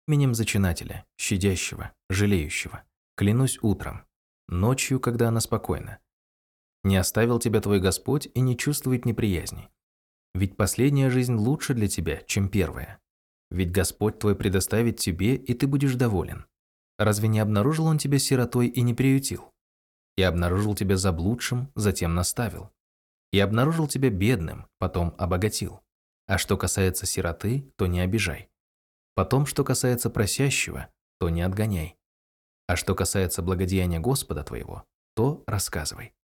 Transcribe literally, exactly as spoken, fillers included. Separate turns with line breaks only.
именем Зачинателя, Щадящего, Жалеющего, клянусь утром, ночью, когда она спокойна. Не оставил тебя твой Господь и не чувствует неприязни. Ведь последняя жизнь лучше для тебя, чем первая. Ведь Господь твой предоставит тебе, и ты будешь доволен. Разве не обнаружил Он тебя сиротой и не приютил? И обнаружил тебя заблудшим, затем наставил. И обнаружил тебя бедным, потом обогатил. А что касается сироты, то не обижай. Потом, что касается просящего, то не отгоняй. А что касается благодеяния Господа твоего, то рассказывай.